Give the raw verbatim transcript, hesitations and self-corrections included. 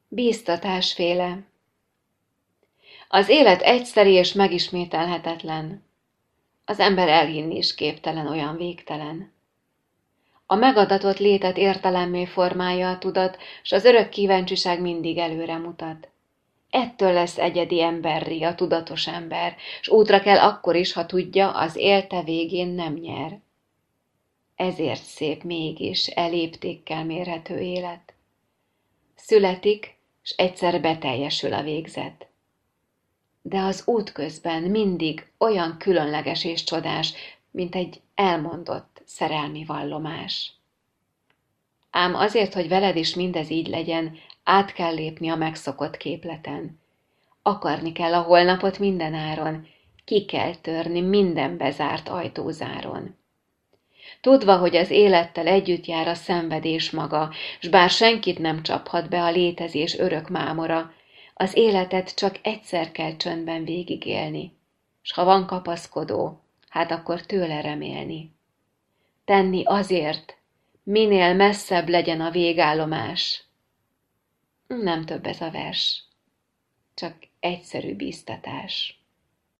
Bíztatásféle. Az élet egyszeri és megismételhetetlen. Az ember elhinni is képtelen, olyan végtelen. A megadatott létet értelemmé formálja a tudat, s az örök kíváncsiság mindig előre mutat. Ettől lesz egyedi emberré a tudatos ember, s útra kell akkor is, ha tudja, az élte végén nem nyer. Ezért szép mégis eléptékkel mérhető élet. Születik, s egyszer beteljesül a végzet. De az út közben mindig olyan különleges és csodás, mint egy elmondott szerelmi vallomás. Ám azért, hogy veled is mindez így legyen, át kell lépni a megszokott képleten. Akarni kell a holnapot mindenáron, ki kell törni minden bezárt ajtózáron. Tudva, hogy az élettel együtt jár a szenvedés maga, s bár senkit nem csaphat be a létezés örök mámora, az életet csak egyszer kell csöndben végigélni, s ha van kapaszkodó, hát akkor tőle remélni. Tenni azért, minél messzebb legyen a végállomás. Nem több ez a vers, csak egyszerű bíztatás.